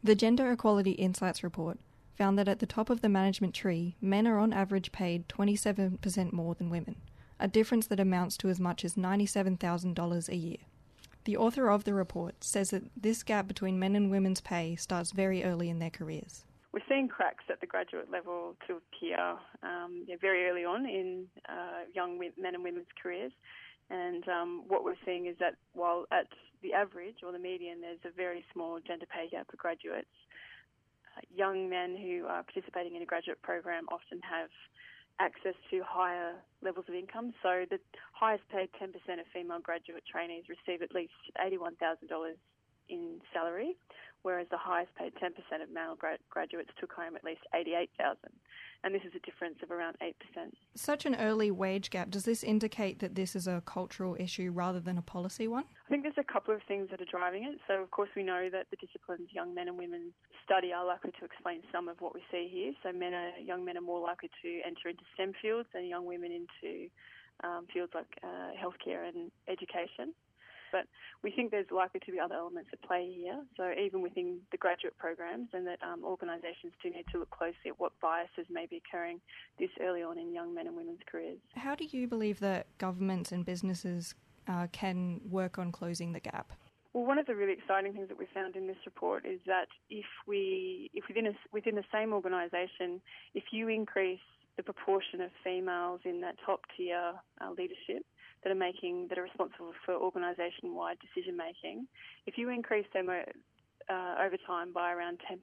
The Gender Equality Insights report found that at the top of the management tree, men are on average paid 27% more than women, a difference that amounts to as much as $97,000 a year. The author of the report says that this gap between men and women's pay starts very early in their careers. We're seeing cracks at the graduate level to appear very early on in young men and women's careers. And what we're seeing is that while at the average or the median there's a very small gender pay gap for graduates, young men who are participating in a graduate program often have access to higher levels of income. So the highest paid 10% of female graduate trainees receive at least $81,000 in salary, whereas the highest paid 10% of male graduates took home at least $88,000. And this is a difference of around 8%. Such an early wage gap, does this indicate that this is a cultural issue rather than a policy one? I think there's a couple of things that are driving it. So, of course, we know that the disciplines young men and women study are likely to explain some of what we see here. So young men are more likely to enter into STEM fields and young women into fields like healthcare and education. But we think there's likely to be other elements at play here. So even within the graduate programs, and that organisations do need to look closely at what biases may be occurring this early on in young men and women's careers. How do you believe that governments and businesses can work on closing the gap? Well, one of the really exciting things that we found in this report is that if within the same organisation, if you increase the proportion of females in that top tier leadership that are responsible for organisation-wide decision making, if you increase them over time by around 10%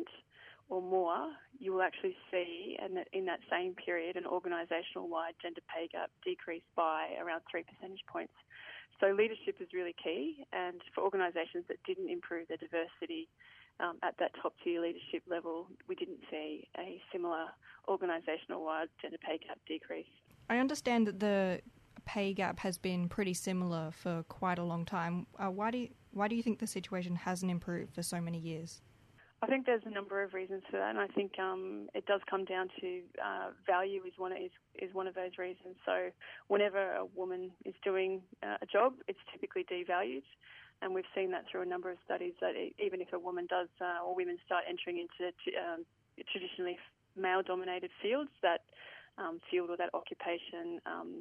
or more, you will actually see in that same period an organisational-wide gender pay gap decrease by around 3 percentage points. So leadership is really key, and for organisations that didn't improve their diversity at that top-tier leadership level, we didn't see a similar organisational-wide gender pay gap decrease. I understand that the pay gap has been pretty similar for quite a long time. Why do you think the situation hasn't improved for so many years? I think there's a number of reasons for that, and I think it does come down to value is one of those reasons. So whenever a woman is doing a job, it's typically devalued, and we've seen that through a number of studies that even if a woman does or women start entering into traditionally male-dominated fields, that field or that occupation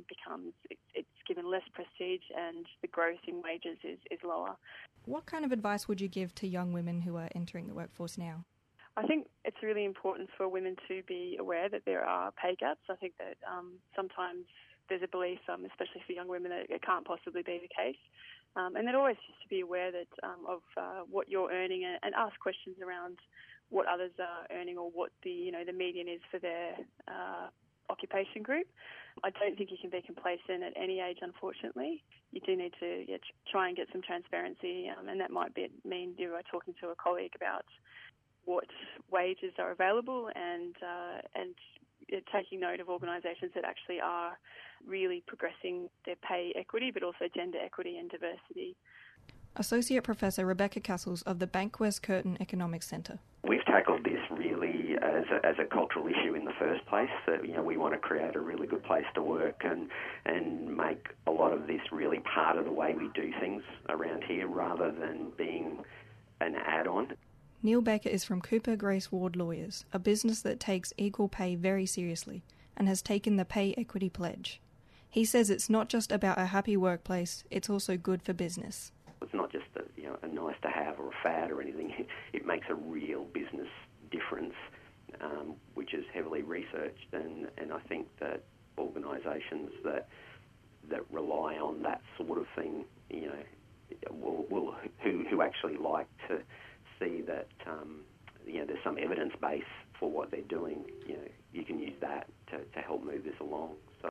it's given less prestige, and the growth in wages is lower. What kind of advice would you give to young women who are entering the workforce now? I think it's really important for women to be aware that there are pay gaps. I think that sometimes there's a belief, especially for young women, that it can't possibly be the case. And then always just to be aware that of what you're earning and ask questions around what others are earning or what the median is for their occupation group. I don't think you can be complacent at any age, unfortunately. You do need to try and get some transparency, and that might mean you are talking to a colleague about what wages are available and taking note of organisations that actually are really progressing their pay equity, but also gender equity and diversity. Associate Professor Rebecca Castles of the Bankwest Curtin Economics Centre. We've tackled this really as a cultural issue in the first place. That we want to create a really good place to work and make a lot of this really part of the way we do things around here, rather than being an add-on. Neil Becker is from Cooper Grace Ward Lawyers, a business that takes equal pay very seriously and has taken the Pay Equity Pledge. He says it's not just about a happy workplace, it's also good for business. It's not just a nice to have or a fad or anything. It makes a real business difference, which is heavily researched, and I think that organisations that rely on that sort of thing, who actually like to see that there's some evidence base for what they're doing, you can use that to help move this along.